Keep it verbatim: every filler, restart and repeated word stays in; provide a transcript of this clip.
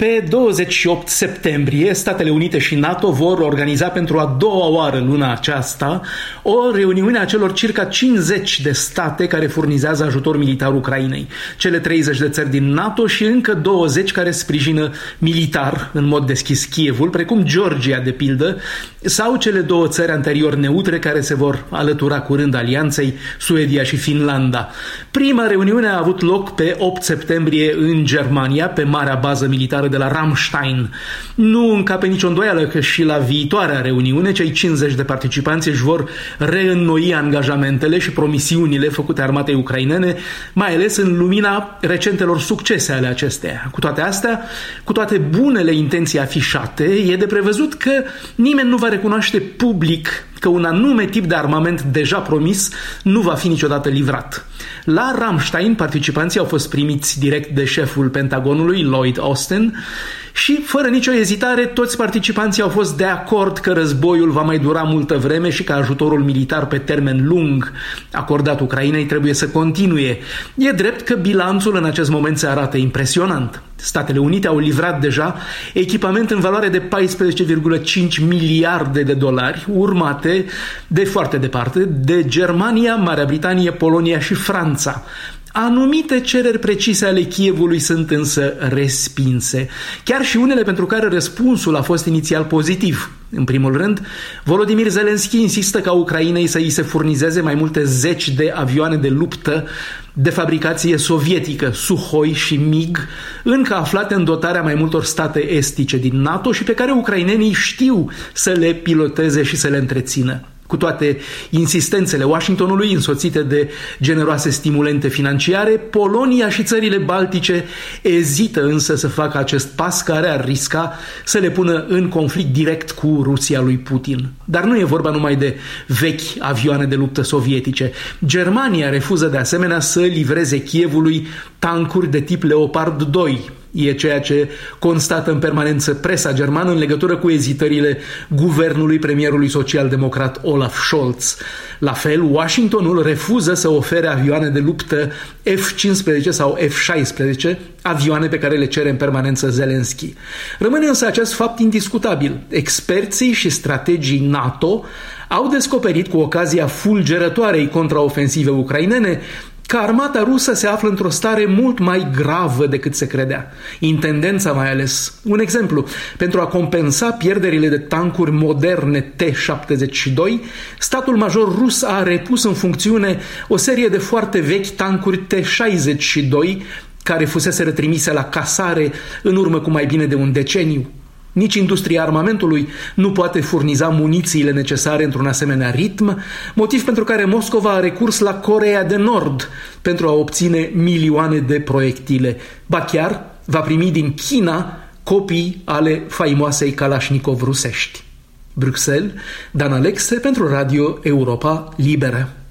Pe douăzeci și opt septembrie, Statele Unite și NATO vor organiza pentru a doua oară luna aceasta o reuniune a celor circa cincizeci de state care furnizează ajutor militar Ucrainei, cele treizeci de țări din NATO și încă douăzeci care sprijină militar în mod deschis Kievul, precum Georgia de pildă, sau cele două țări anterior neutre care se vor alătura curând alianței, Suedia și Finlanda. Prima reuniune a avut loc pe opt septembrie în Germania, pe marea bază militară de la Ramstein. Nu încape nicio îndoială că și la viitoarea reuniune cei cincizeci de participanți își vor reînnoi angajamentele și promisiunile făcute armatei ucrainene, mai ales în lumina recentelor succese ale acesteia. Cu toate astea, cu toate bunele intenții afișate, e de prevăzut că nimeni nu va recunoaște public că un anume tip de armament deja promis nu va fi niciodată livrat. La Ramstein, participanții au fost primiți direct de șeful Pentagonului, Lloyd Austin, și fără nicio ezitare toți participanții au fost de acord că războiul va mai dura multă vreme și că ajutorul militar pe termen lung acordat Ucrainei trebuie să continue. E drept că bilanțul în acest moment se arată impresionant. Statele Unite au livrat deja echipament în valoare de paisprezece virgulă cinci miliarde de dolari, urmate de foarte departe de Germania, Marea Britanie, Polonia și Franța. Anumite cereri precise ale Kievului sunt însă respinse, chiar și unele pentru care răspunsul a fost inițial pozitiv. În primul rând, Volodymyr Zelensky insistă ca Ucrainei să îi se furnizeze mai multe zeci de avioane de luptă de fabricație sovietică, Suhoi și MiG, încă aflate în dotarea mai multor state estice din NATO și pe care ucrainenii știu să le piloteze și să le întrețină. Cu toate insistențele Washingtonului, însoțite de generoase stimulente financiare, Polonia și țările baltice ezită însă să facă acest pas care ar risca să le pună în conflict direct cu Rusia lui Putin. Dar nu e vorba numai de vechi avioane de luptă sovietice. Germania refuză de asemenea să livreze Kievului tancuri de tip Leopard doi. E ceea ce constată în permanență presa germană în legătură cu ezitările guvernului premierului social-democrat Olaf Scholz. La fel, Washingtonul refuză să ofere avioane de luptă F cincisprezece sau F șaisprezece, avioane pe care le cere în permanență Zelensky. Rămâne însă acest fapt indiscutabil. Experții și strategii NATO au descoperit cu ocazia fulgerătoarei contraofensive ucrainene că armata rusă se află într-o stare mult mai gravă decât se credea. Intendența mai ales. Un exemplu, pentru a compensa pierderile de tancuri moderne T șaptezeci și doi, statul major rus a repus în funcțiune o serie de foarte vechi tancuri T șaizeci și doi care fusese trimise la casare în urmă cu mai bine de un deceniu. Nici industria armamentului nu poate furniza munițiile necesare într-un asemenea ritm, motiv pentru care Moscova a recurs la Coreea de Nord pentru a obține milioane de proiectile. Ba chiar va primi din China copii ale faimoasei Kalashnikov rusești. Bruxelles, Dan Alexe pentru Radio Europa Liberă.